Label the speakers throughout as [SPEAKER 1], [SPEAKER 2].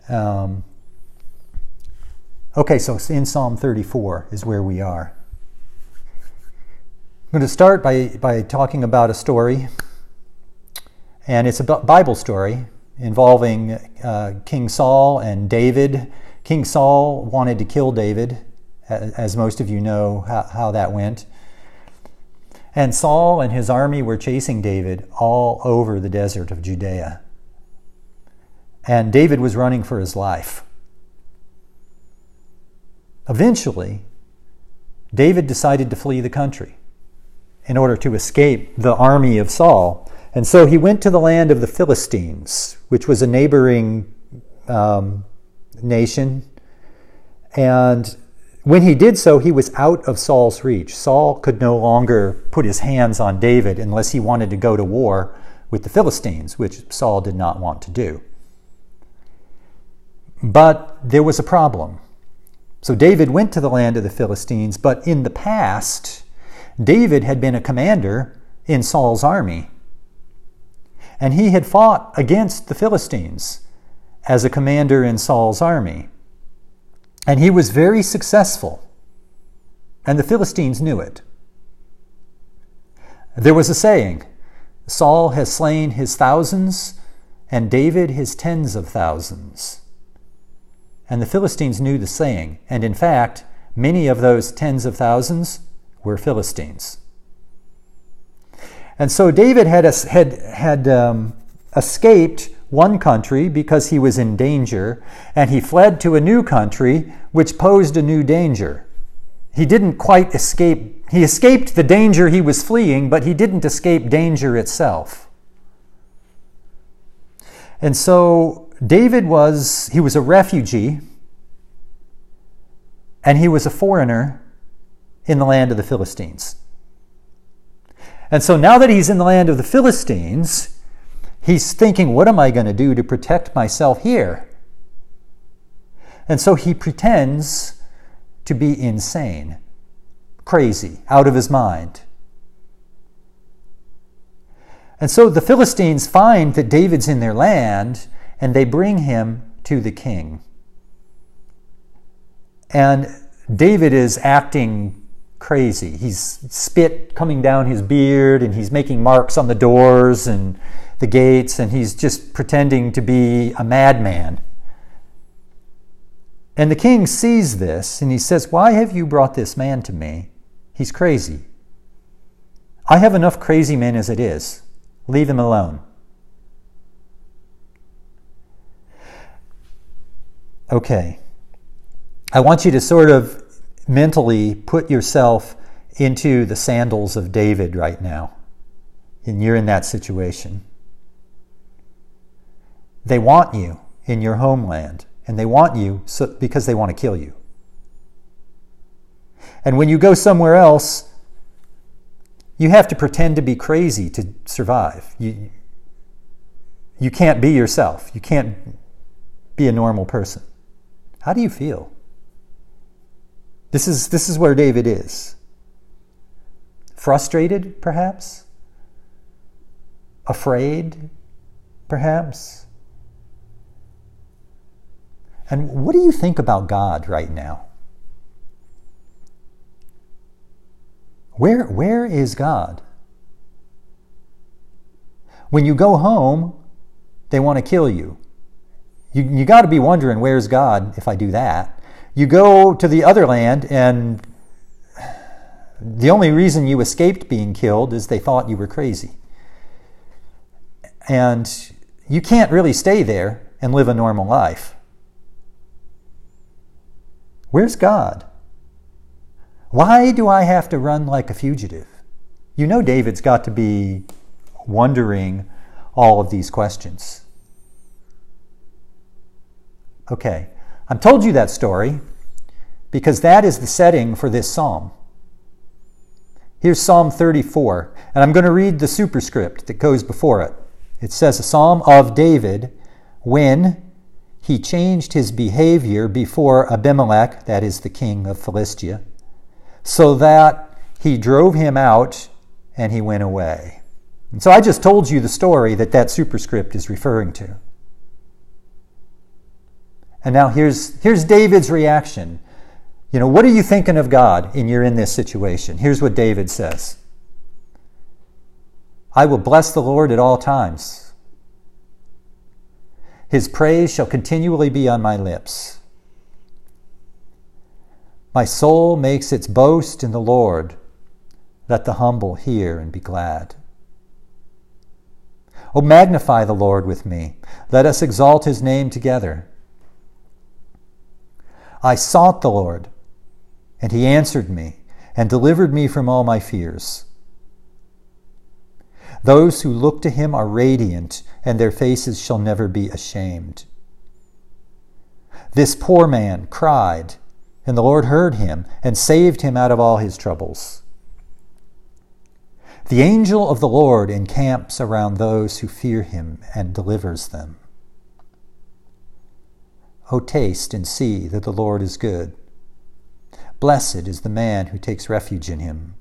[SPEAKER 1] Um, okay, so in Psalm 34 is where we are. I'm going to start by talking about a story, and it's a Bible story involving King Saul and David. King Saul wanted to kill David, as most of you know how that went. And Saul and his army were chasing David all over the desert of Judea. And David was running for his life. Eventually, David decided to flee the country in order to escape the army of Saul. And so he went to the land of the Philistines, which was a neighboring nation. And when he did so, he was out of Saul's reach. Saul could no longer put his hands on David unless he wanted to go to war with the Philistines, which Saul did not want to do. But there was a problem. So David went to the land of the Philistines, but in the past, David had been a commander in Saul's army. And he had fought against the Philistines as a commander in Saul's army. And he was very successful. And the Philistines knew it. There was a saying, Saul has slain his thousands, and David his tens of thousands. And the Philistines knew the saying. And in fact, many of those tens of thousands were Philistines. And so David had escaped one country because he was in danger, and he fled to a new country which posed a new danger. He didn't quite escape. He escaped the danger he was fleeing, but he didn't escape danger itself. And so David was a refugee, and he was a foreigner in the land of the Philistines. And so now that he's in the land of the Philistines, he's thinking, what am I going to do to protect myself here? And so he pretends to be insane, crazy, out of his mind. And so the Philistines find that David's in their land, and they bring him to the king. And David is acting crazy. He's spit coming down his beard, and he's making marks on the doors and the gates, and he's just pretending to be a madman. And the king sees this, and he says, why have you brought this man to me? He's crazy. I have enough crazy men as it is. Leave him alone. Okay. I want you to sort of mentally put yourself into the sandals of David right now. And you're in that situation. They want you in your homeland, and they want you because they want to kill you. And when you go somewhere else, you have to pretend to be crazy to survive. You can't be yourself. You can't be a normal person. How do you feel? This is where David is. Frustrated, perhaps? Afraid, perhaps? And what do you think about God right now? Where is God? When you go home, they want to kill you. You got to be wondering, where's God if I do that? You go to the other land, and the only reason you escaped being killed is they thought you were crazy. And you can't really stay there and live a normal life. Where's God? Why do I have to run like a fugitive? You know David's got to be wondering all of these questions. Okay, I've told you that story because that is the setting for this psalm. Here's Psalm 34, and I'm going to read the superscript that goes before it. It says, a psalm of David when he changed his behavior before Abimelech, that is the king of Philistia, so that he drove him out and he went away. And so I just told you the story that superscript is referring to. And now here's David's reaction. You know, what are you thinking of God when you're in this situation? Here's what David says. I will bless the Lord at all times. His praise shall continually be on my lips. My soul makes its boast in the Lord. Let the humble hear and be glad. Oh, magnify the Lord with me. Let us exalt his name together. I sought the Lord, and he answered me and delivered me from all my fears. Those who look to him are radiant, and their faces shall never be ashamed. This poor man cried, and the Lord heard him and saved him out of all his troubles. The angel of the Lord encamps around those who fear him and delivers them. O taste and see that the Lord is good. Blessed is the man who takes refuge in him.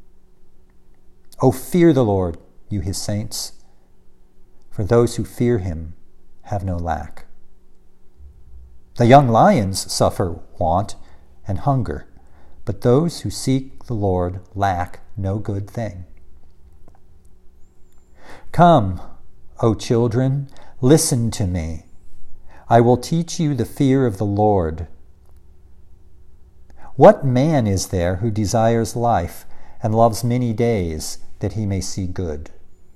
[SPEAKER 1] O fear the Lord, you his saints, for those who fear him have no lack. The young lions suffer want and hunger, but those who seek the Lord lack no good thing. Come, O children, listen to me. I will teach you the fear of the Lord. What man is there who desires life and loves many days that he may see good?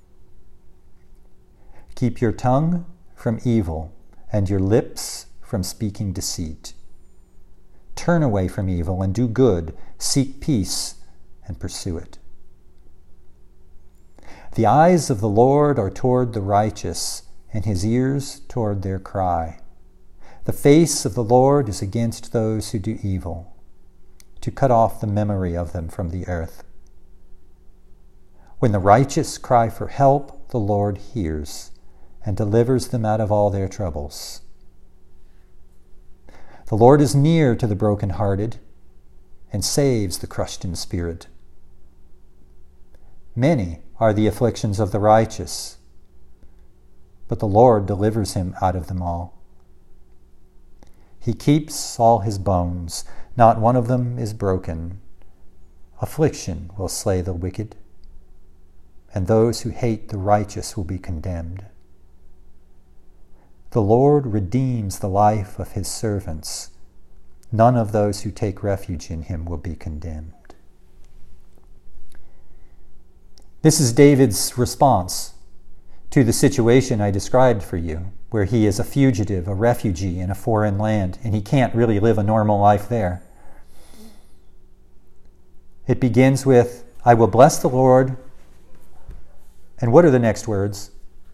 [SPEAKER 1] Keep your tongue from evil and your lips from speaking deceit. Turn away from evil and do good. Seek peace and pursue it. The eyes of the Lord are toward the righteous, and his ears toward their cry. The face of the Lord is against those who do evil, to cut off the memory of them from the earth. When the righteous cry for help, the Lord hears and delivers them out of all their troubles. The Lord is near to the brokenhearted and saves the crushed in spirit. Many are the afflictions of the righteous, but the Lord delivers him out of them all. He keeps all his bones, not one of them is broken. Affliction will slay the wicked, and those who hate the righteous will be condemned. The Lord redeems the life of his servants. None of those who take refuge in him will be condemned. This is David's response to the situation I described for you, where he is a fugitive, a refugee in a foreign land, and he can't really live a normal life there. It begins with, I will bless the Lord. And what are the next words?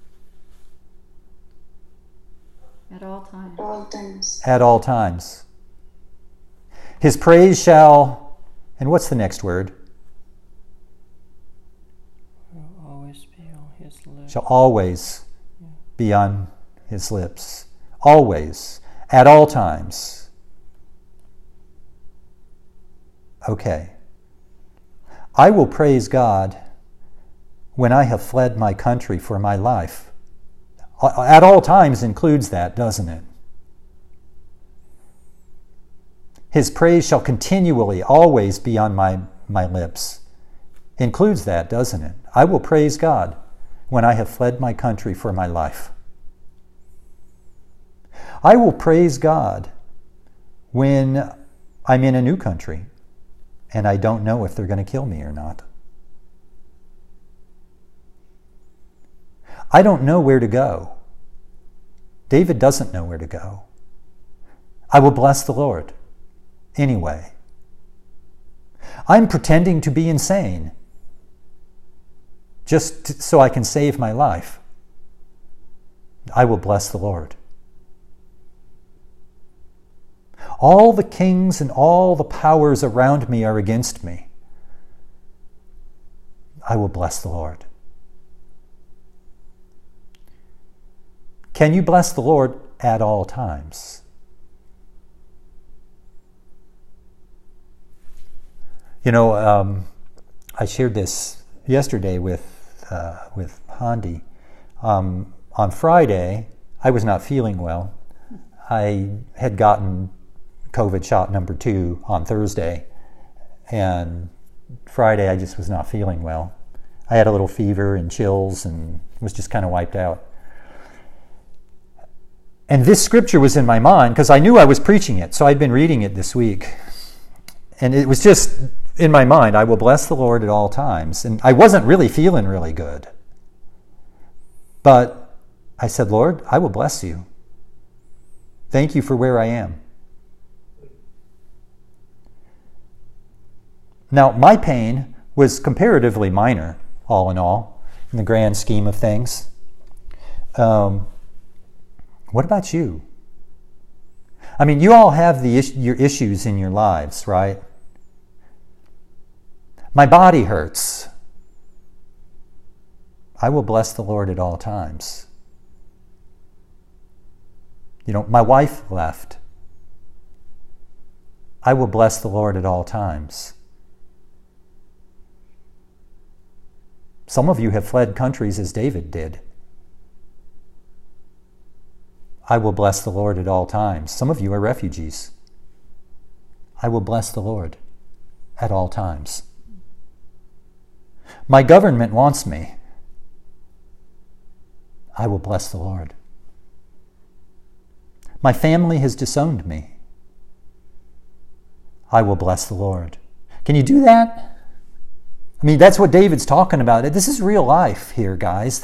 [SPEAKER 2] At all times.
[SPEAKER 3] At all times.
[SPEAKER 1] At all times. His praise shall, and what's the next word?
[SPEAKER 4] Always be on his lips.
[SPEAKER 1] Shall always be on his lips. Always. At all times. Okay. I will praise God when I have fled my country for my life. At all times includes that, doesn't it? His praise shall continually, always be on my lips. Includes that, doesn't it? I will praise God when I have fled my country for my life. I will praise God when I'm in a new country and I don't know if they're going to kill me or not. I don't know where to go. David doesn't know where to go. I will bless the Lord anyway. I'm pretending to be insane just so I can save my life. I will bless the Lord. All the kings and all the powers around me are against me. I will bless the Lord. Can you bless the Lord at all times? You know, I shared this yesterday with Handi. On Friday, I was not feeling well. I had gotten COVID shot number 2 on Thursday, and Friday I just was not feeling well. I had a little fever and chills and was just kind of wiped out. And this scripture was in my mind because I knew I was preaching it, so I'd been reading it this week. And it was just in my mind, I will bless the Lord at all times. And I wasn't really feeling really good. But I said, Lord, I will bless you. Thank you for where I am. Now, my pain was comparatively minor, all in all, in the grand scheme of things. What about you? I mean, you all have your issues in your lives, right? My body hurts. I will bless the Lord at all times. You know, my wife left. I will bless the Lord at all times. Some of you have fled countries as David did. I will bless the Lord at all times. Some of you are refugees. I will bless the Lord at all times. My government wants me. I will bless the Lord. My family has disowned me. I will bless the Lord. Can you do that? I mean, that's what David's talking about. This is real life here, guys.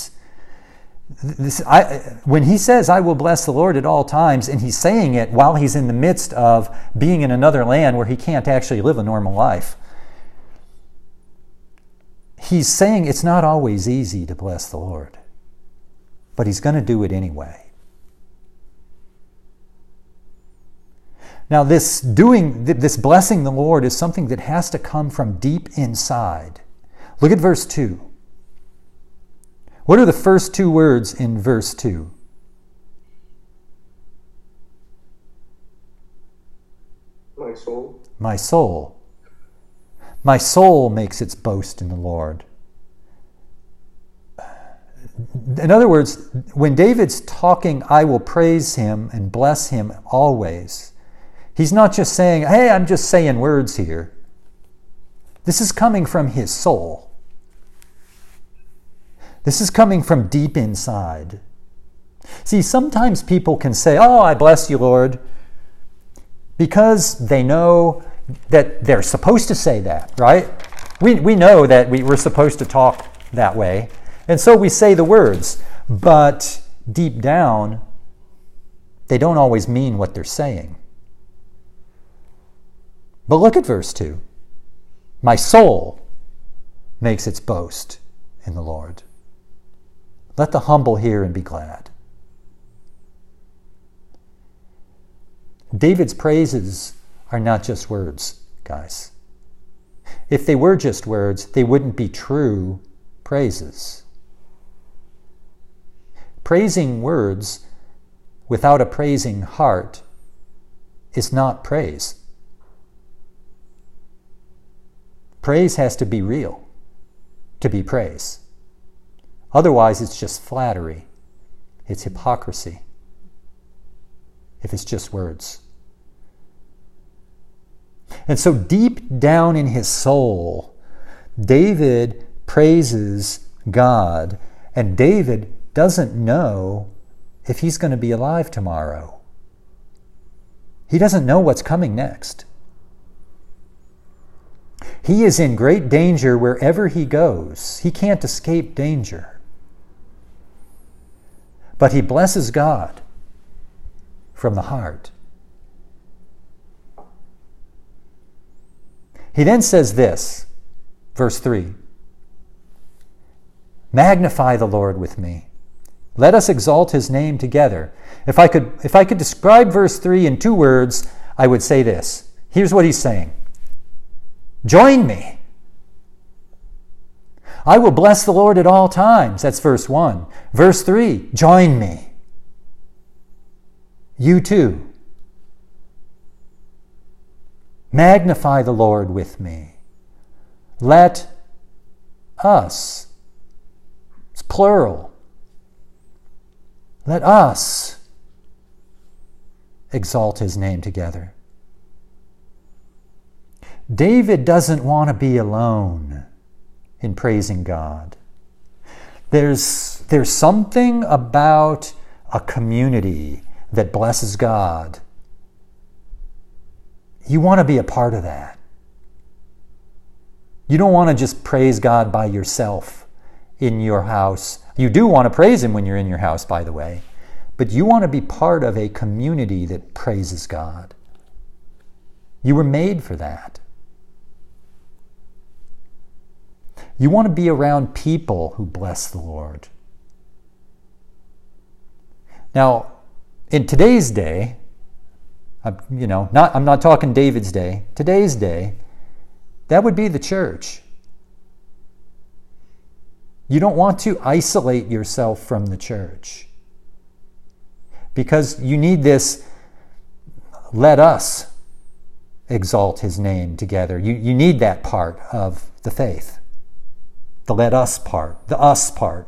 [SPEAKER 1] When he says, I will bless the Lord at all times, and he's saying it while he's in the midst of being in another land where he can't actually live a normal life, he's saying it's not always easy to bless the Lord, but he's going to do it anyway. Now, this blessing the Lord is something that has to come from deep inside. Look at verse 2. What are the first 2 words in verse 2?
[SPEAKER 3] My soul.
[SPEAKER 1] My soul. My soul makes its boast in the Lord. In other words, when David's talking, I will praise him and bless him always, he's not just saying, hey, I'm just saying words here. This is coming from his soul. This is coming from deep inside. See, sometimes people can say, oh, I bless you, Lord, because they know that they're supposed to say that, right? We know that we're supposed to talk that way, and so we say the words, but deep down, they don't always mean what they're saying. But look at verse 2. My soul makes its boast in the Lord. Let the humble hear and be glad. David's praises are not just words, guys. If they were just words, they wouldn't be true praises. Praising words without a praising heart is not praise. Praise has to be real to be praise. Otherwise, it's just flattery. It's hypocrisy. If it's just words. And so deep down in his soul, David praises God, and David doesn't know if he's going to be alive tomorrow. He doesn't know what's coming next. He is in great danger wherever he goes. He can't escape danger. But he blesses God from the heart. He then says this, verse 3. Magnify the Lord with me. Let us exalt his name together. If I could describe verse 3 in 2 words, I would say this. Here's what he's saying. Join me. I will bless the Lord at all times. That's verse 1. Verse 3, join me. You too. Magnify the Lord with me. Let us. It's plural. Let us exalt his name together. David doesn't want to be alone in praising God. There's something about a community that blesses God. You want to be a part of that. You don't want to just praise God by yourself in your house. You do want to praise him when you're in your house, by the way. But you want to be part of a community that praises God. You were made for that. You want to be around people who bless the Lord. Now, in today's day, I'm not talking David's day, today's day, that would be the church. You don't want to isolate yourself from the church, because you need this, let us exalt his name together. You need that part of the faith. The let us part, the us part.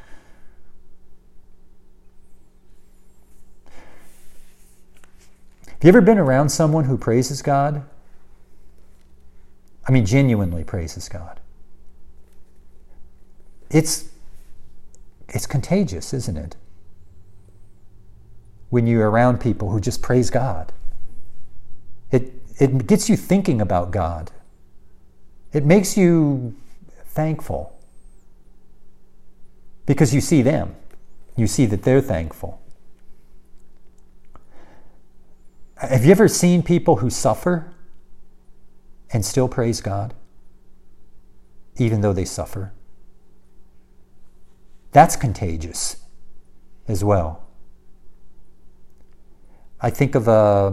[SPEAKER 1] Have you ever been around someone who praises God? I mean, genuinely praises God. It's contagious, isn't it? When you're around people who just praise God. It gets you thinking about God. It makes you thankful. Because you see them. You see that they're thankful. Have you ever seen people who suffer and still praise God, even though they suffer? That's contagious as well. I think of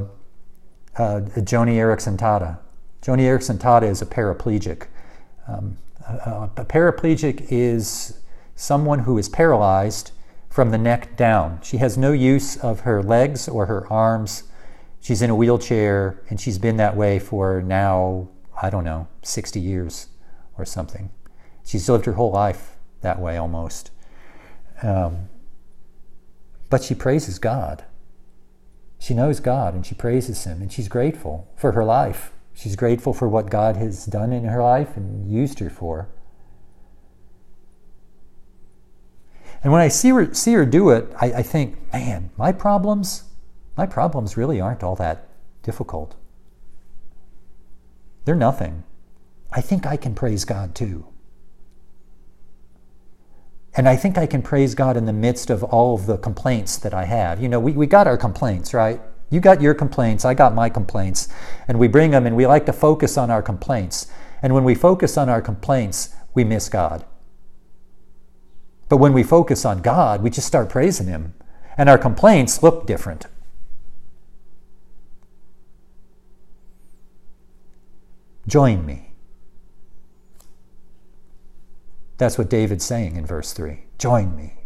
[SPEAKER 1] Joni Eareckson Tada. Joni Eareckson Tada is a paraplegic. A paraplegic is someone who is paralyzed from the neck down. She has no use of her legs or her arms. She's in a wheelchair, and she's been that way for now, 60 years or something. She's lived her whole life that way almost. But she praises God. She knows God, and she praises him, and she's grateful for her life. She's grateful for what God has done in her life and used her for. And when I see her do it, I think, man, my problems really aren't all that difficult. They're nothing. I think I can praise God too. And I think I can praise God in the midst of all of the complaints that I have. We got our complaints, right? You got your complaints, I got my complaints. And we bring them, and we like to focus on our complaints. And when we focus on our complaints, we miss God. But when we focus on God, we just start praising him. And our complaints look different. Join me. That's what David's saying in verse 3. Join me.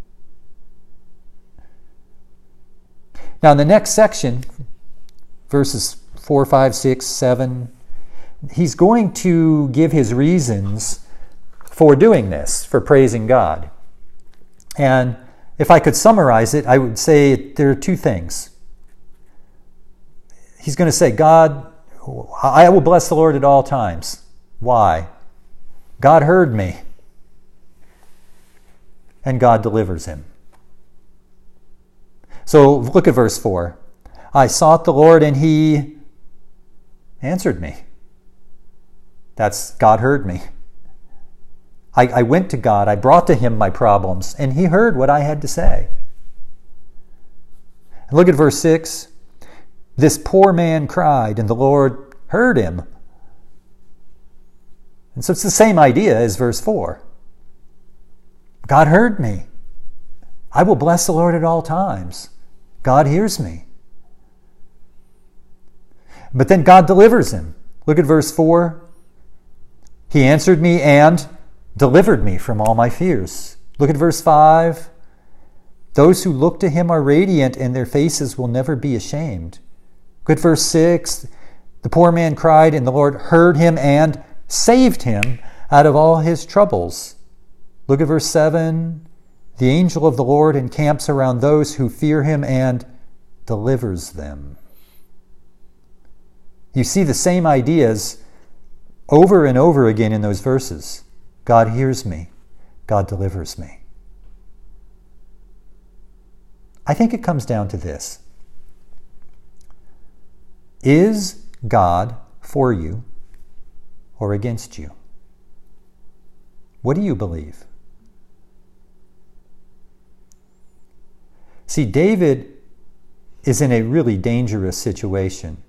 [SPEAKER 1] Now in the next section, verses 4, 5, 6, 7, he's going to give his reasons for doing this, for praising God. And if I could summarize it, I would say there are two things. He's going to say, God, I will bless the Lord at all times. Why? God heard me. And God delivers him. So look at verse 4. I sought the Lord and he answered me. That's God heard me. I went to God, I brought to him my problems, and he heard what I had to say. And look at verse 6. This poor man cried, and the Lord heard him. And so it's the same idea as verse 4. God heard me. I will bless the Lord at all times. God hears me. But then God delivers him. Look at verse 4. He answered me and delivered me from all my fears. Look at verse 5. Those who look to him are radiant, and their faces will never be ashamed. Look at verse 6. The poor man cried, and the Lord heard him and saved him out of all his troubles. Look at verse 7. The angel of the Lord encamps around those who fear him and delivers them. You see the same ideas over and over again in those verses. God hears me. God delivers me. I think it comes down to this. Is God for you or against you? What do you believe? See, David is in a really dangerous situation,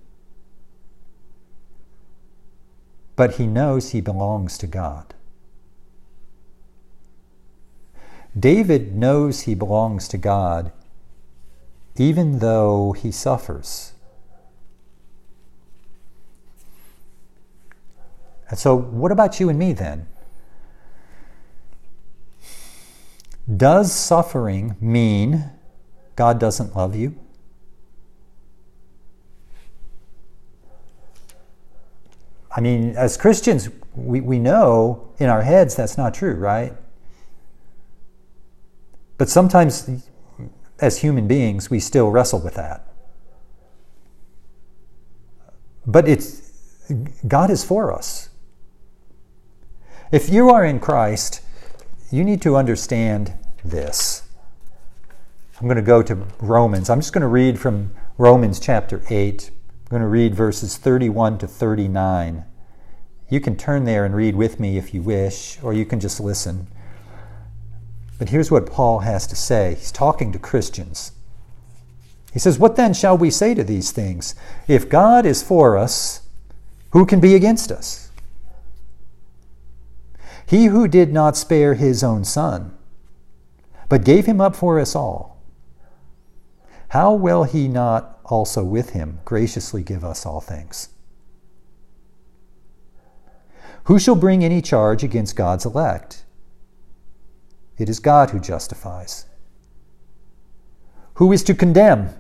[SPEAKER 1] but he knows he belongs to God. David knows he belongs to God even though he suffers. And so, what about you and me then? Does suffering mean God doesn't love you? I mean, as Christians, we know in our heads that's not true, right? But sometimes, as human beings, we still wrestle with that. But God is for us. If you are in Christ, you need to understand this. I'm going to go to Romans. I'm just going to read from Romans chapter 8. I'm going to read verses 31 to 39. You can turn there and read with me if you wish, or you can just listen. But here's what Paul has to say. He's talking to Christians. He says, "What then shall we say to these things? If God is for us, who can be against us? He who did not spare his own son, but gave him up for us all, how will he not also with him graciously give us all things? Who shall bring any charge against God's elect? It is God who justifies. Who is to condemn?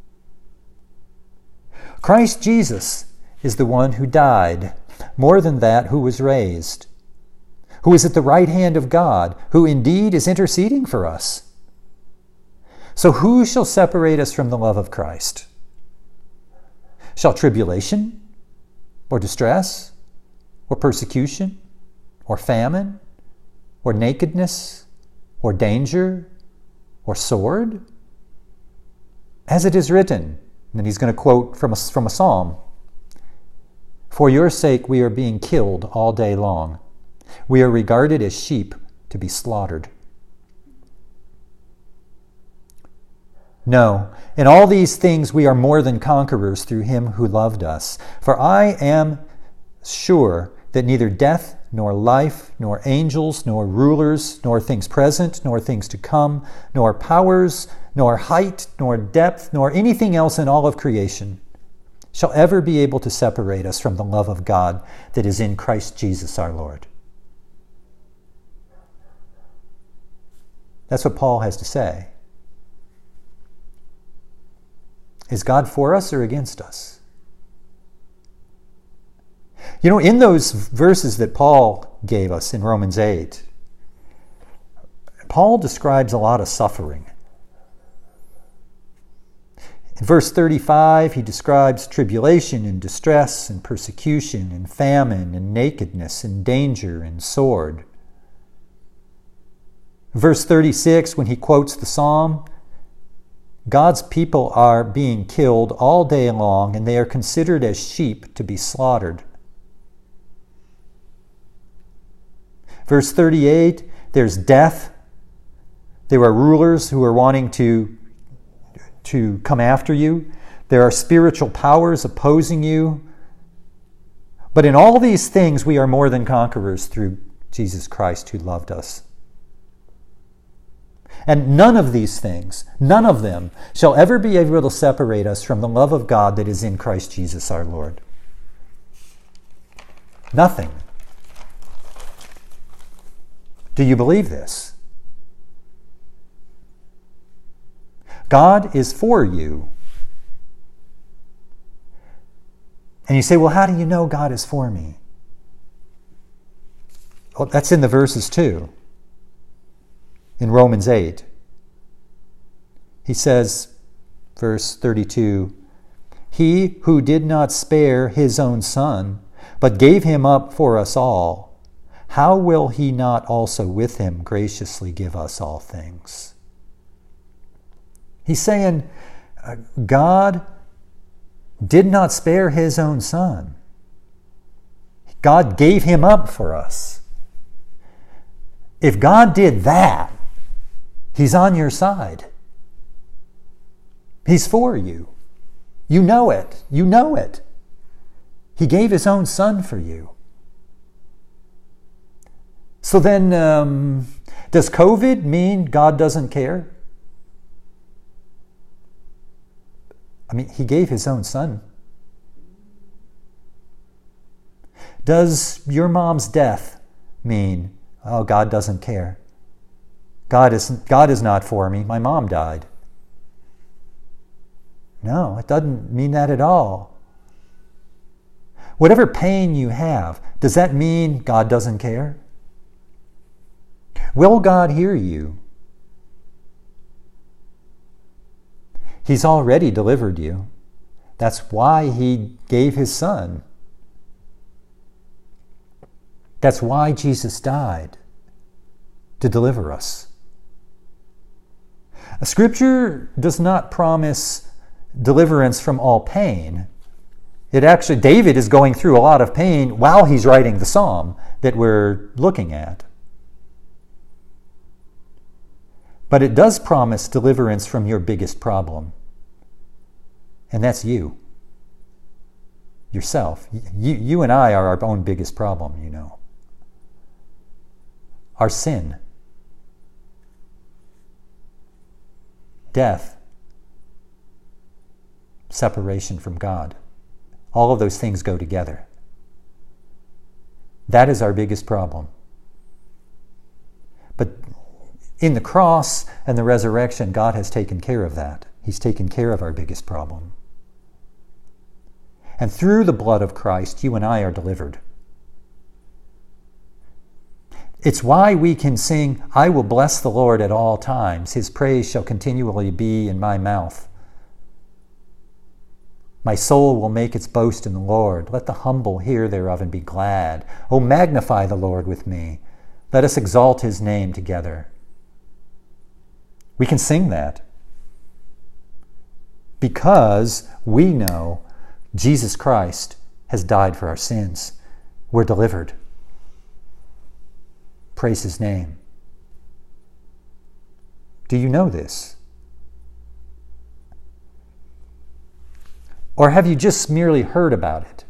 [SPEAKER 1] Christ Jesus is the one who died, more than that, who was raised, who is at the right hand of God, who indeed is interceding for us. So who shall separate us from the love of Christ? Shall tribulation, or distress, or persecution, or famine, or nakedness, or danger, or sword? As it is written," and then he's going to quote from a psalm, "For your sake we are being killed all day long. We are regarded as sheep to be slaughtered." No, in all these things we are more than conquerors through him who loved us. For I am sure that neither death, nor life, nor angels, nor rulers, nor things present, nor things to come, nor powers, nor height, nor depth, nor anything else in all of creation shall ever be able to separate us from the love of God that is in Christ Jesus our Lord. That's what Paul has to say. Is God for us or against us? You know, in those verses that Paul gave us in Romans 8, Paul describes a lot of suffering. In verse 35, he describes tribulation and distress and persecution and famine and nakedness and danger and sword. Verse 36, when he quotes the psalm, God's people are being killed all day long, and they are considered as sheep to be slaughtered. Verse 38, there's death. There are rulers who are wanting to come after you. There are spiritual powers opposing you. But in all these things, we are more than conquerors through Jesus Christ who loved us. And none of these things, none of them, shall ever be able to separate us from the love of God that is in Christ Jesus our Lord. Nothing. Do you believe this? God is for you. And you say, well, how do you know God is for me? Well, that's in the verses too. In Romans 8, he says, verse 32, he who did not spare his own Son, but gave him up for us all, how will he not also with him graciously give us all things? He's saying God did not spare his own Son. God gave him up for us. If God did that, he's on your side. He's for you. You know it. You know it. He gave his own Son for you. So then, does COVID mean God doesn't care? I mean, he gave his own Son. Does your mom's death mean, oh, God doesn't care? God is not for me. My mom died. No, it doesn't mean that at all. Whatever pain you have, does that mean God doesn't care? Will God hear you? He's already delivered you. That's why he gave his Son. That's why Jesus died, to deliver us. Scripture does not promise deliverance from all pain. It actually, David is going through a lot of pain while he's writing the psalm that we're looking at. But it does promise deliverance from your biggest problem. And that's you. Yourself. You and I are our own biggest problem, you know. Our sin. Death. Separation from God. All of those things go together. That is our biggest problem. But in the cross and the resurrection, God has taken care of that. He's taken care of our biggest problem. And through the blood of Christ, you and I are delivered. It's why we can sing, I will bless the Lord at all times. His praise shall continually be in my mouth. My soul will make its boast in the Lord. Let the humble hear thereof and be glad. O magnify the Lord with me. Let us exalt his name together. We can sing that because we know Jesus Christ has died for our sins. We're delivered. Praise his name. Do you know this? Or have you just merely heard about it?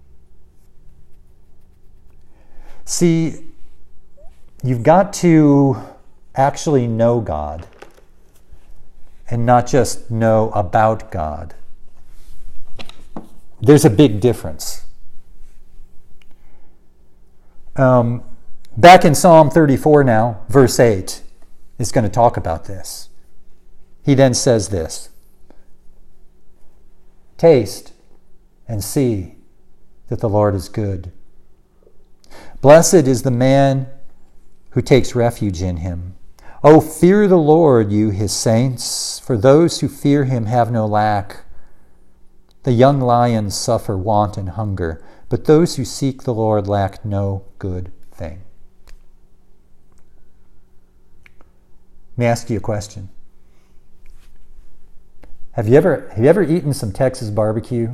[SPEAKER 1] See, you've got to actually know God and not just know about God. There's a big difference. Back in Psalm 34 now, verse 8, is going to talk about this. He then says this, taste and see that the Lord is good. Blessed is the man who takes refuge in him. Oh, fear the Lord, you his saints, for those who fear him have no lack. The young lions suffer want and hunger, but those who seek the Lord lack no good thing. Let me ask you a question. Have you ever eaten some Texas barbecue?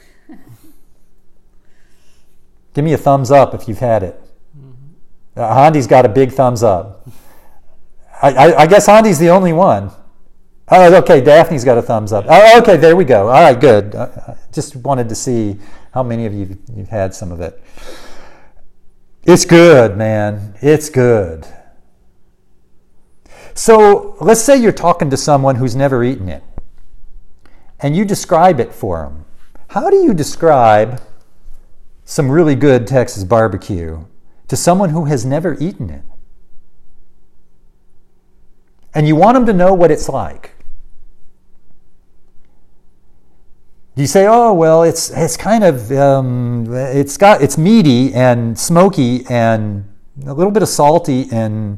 [SPEAKER 1] Give me a thumbs up if you've had it. Handi's got a big thumbs up. I guess Handi's the only one. Oh, okay, Daphne's got a thumbs up. Oh, okay, there we go. All right, good. Just wanted to see how many of you've had some of it. It's good, man. It's good. So let's say you're talking to someone who's never eaten it, and you describe it for them. How do you describe some really good Texas barbecue to someone who has never eaten it? And you want them to know what it's like. You say, oh, well, it's kind of, it's meaty and smoky and a little bit of salty and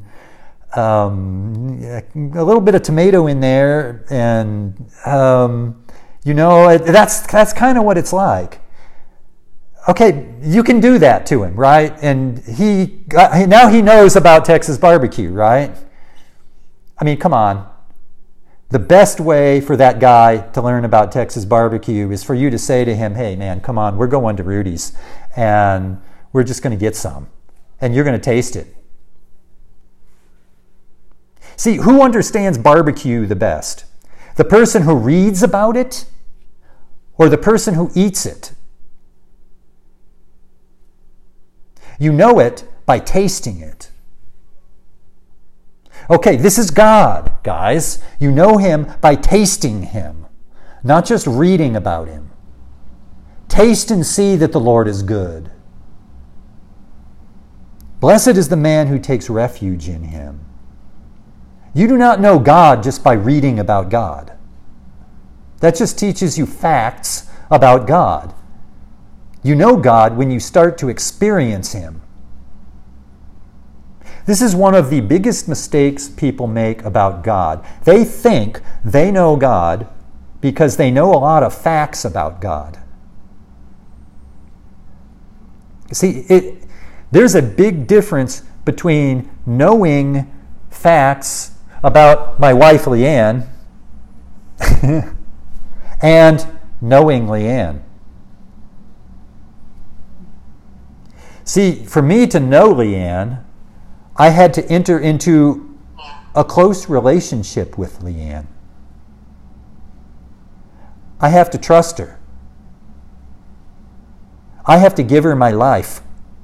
[SPEAKER 1] a little bit of tomato in there, and You know, that's kind of what it's like. Okay, you can do that to him, right? And now he knows about Texas barbecue, right? I mean, come on. The best way for that guy to learn about Texas barbecue is for you to say to him, hey man, come on, we're going to Rudy's and we're just going to get some and you're going to taste it. See, who understands barbecue the best? The person who reads about it or the person who eats it? You know it by tasting it. Okay, this is God, guys. You know him by tasting him, not just reading about him. Taste and see that the Lord is good. Blessed is the man who takes refuge in him. You do not know God just by reading about God. That just teaches you facts about God. You know God when you start to experience him. This is one of the biggest mistakes people make about God. They think they know God because they know a lot of facts about God. See, there's a big difference between knowing facts about my wife Leanne and knowing Leanne. See, for me to know Leanne, I had to enter into a close relationship with Leanne. I have to trust her. I have to give her my life.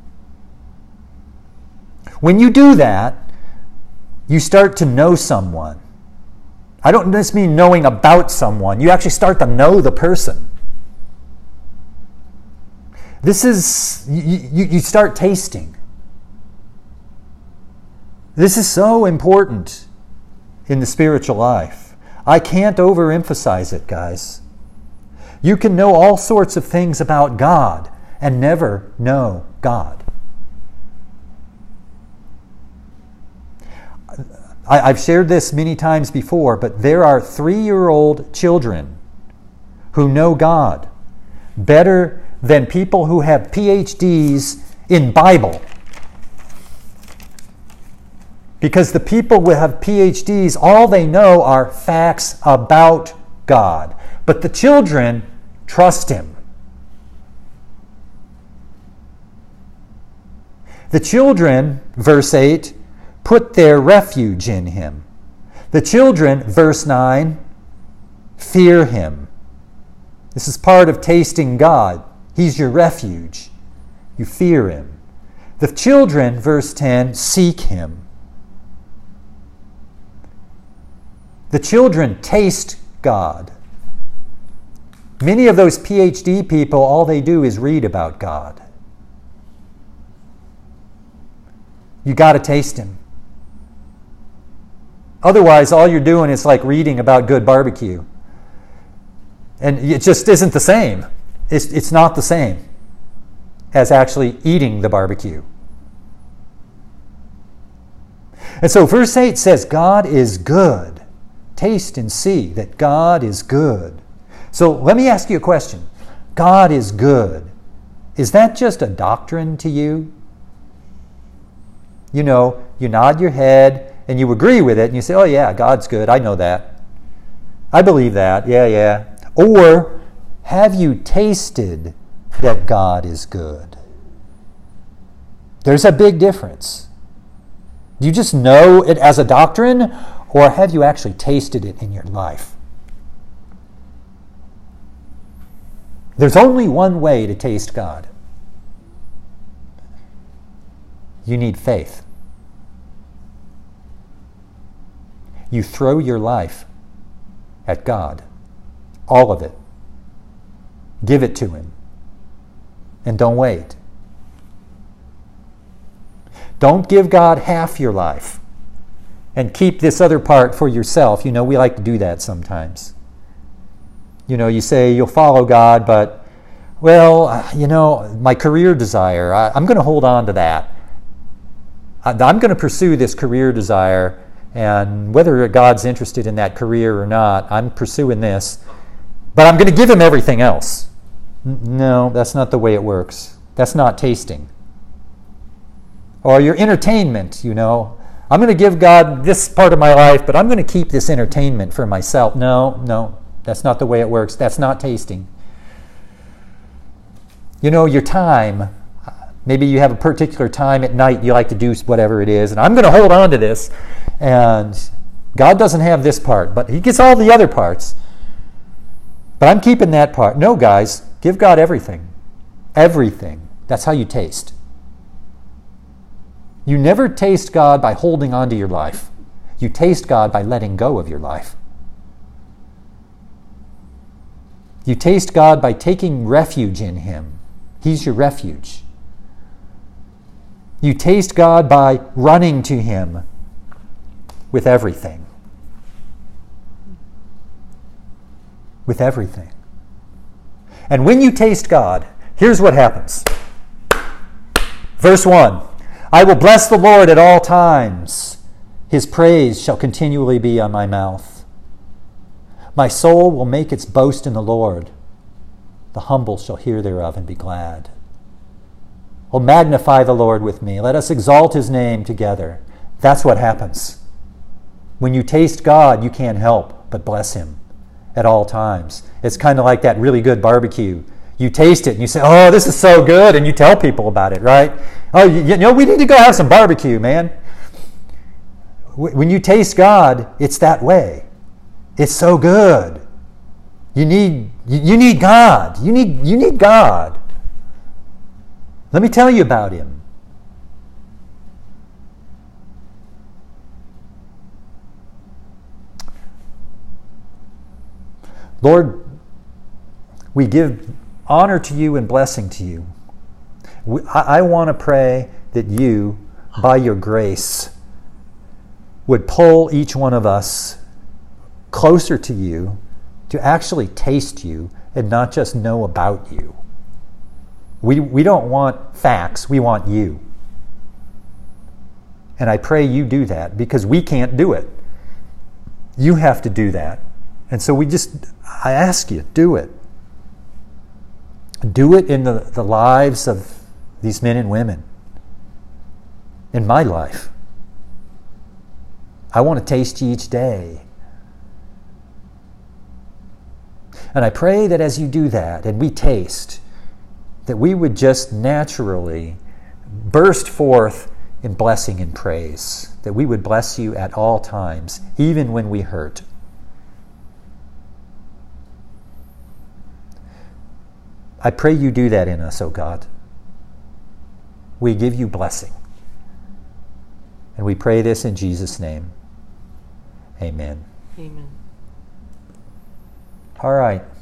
[SPEAKER 1] When you do that, you start to know someone. I don't just mean knowing about someone. You actually start to know the person. This is, you start tasting. This is so important in the spiritual life. I can't overemphasize it, guys. You can know all sorts of things about God and never know God. I've shared this many times before, but there are 3-year-old children who know God better than people who have PhDs in Bible. Because the people who have PhDs, all they know are facts about God. But the children trust him. The children, verse 8, put their refuge in him. The children, verse 9, fear him. This is part of tasting God. He's your refuge. You fear him. The children, verse 10, seek him. The children taste God. Many of those PhD people, all they do is read about God. You got to taste him. Otherwise, all you're doing is like reading about good barbecue. And it just isn't the same. It's not the same as actually eating the barbecue. And so verse 8 says, God is good. Taste and see that God is good. So let me ask you a question. God is good. Is that just a doctrine to you? You know, you nod your head and you agree with it and you say, oh yeah, God's good. I know that. I believe that. Yeah. Or have you tasted that God is good? There's a big difference. Do you just know it as a doctrine, or have you actually tasted it in your life? There's only one way to taste God. You need faith. You throw your life at God. All of it. Give it to him. And don't wait. Don't give God half your life and keep this other part for yourself. You know, we like to do that sometimes. You know, you say you'll follow God, but, well, you know, my career desire, I'm going to hold on to that. I'm going to pursue this career desire, and whether God's interested in that career or not, I'm pursuing this. but I'm going to give him everything else. No, that's not the way it works. That's not tasting. Or your entertainment, you know. I'm going to give God this part of my life, but I'm going to keep this entertainment for myself. No, that's not the way it works. That's not tasting. You know, your time, maybe you have a particular time at night you like to do whatever it is, and I'm going to hold on to this. And God doesn't have this part, but he gets all the other parts. But I'm keeping that part. No, guys, give God everything. Everything. That's how you taste. You never taste God by holding on to your life. You taste God by letting go of your life. You taste God by taking refuge in him. He's your refuge. You taste God by running to him with everything. With everything. And when you taste God, here's what happens. Verse 1. I will bless the Lord at all times. His praise shall continually be on my mouth. My soul will make its boast in the Lord. The humble shall hear thereof and be glad. Oh, magnify the Lord with me. Let us exalt his name together. That's what happens. When you taste God, you can't help but bless him at all times. It's kind of like that really good barbecue. You taste it and you say, oh, this is so good, and you tell people about it, right? Oh, you know, we need to go have some barbecue, man. When you taste God, it's that way. It's so good. You need God. You need God. Let me tell you about him. Lord, we give honor to you and blessing to you. I want to pray that you, by your grace, would pull each one of us closer to you, to actually taste you and not just know about you. We don't want facts, we want you. And I pray you do that, because we can't do it. You have to do that. And so I ask you, do it. Do it in the lives of these men and women. In my life. I want to taste you each day. And I pray that as you do that, and we taste, that we would just naturally burst forth in blessing and praise. That we would bless you at all times, even when we hurt. I pray you do that in us, O God. We give you blessing. And we pray this in Jesus' name. Amen.
[SPEAKER 4] Amen.
[SPEAKER 1] All right.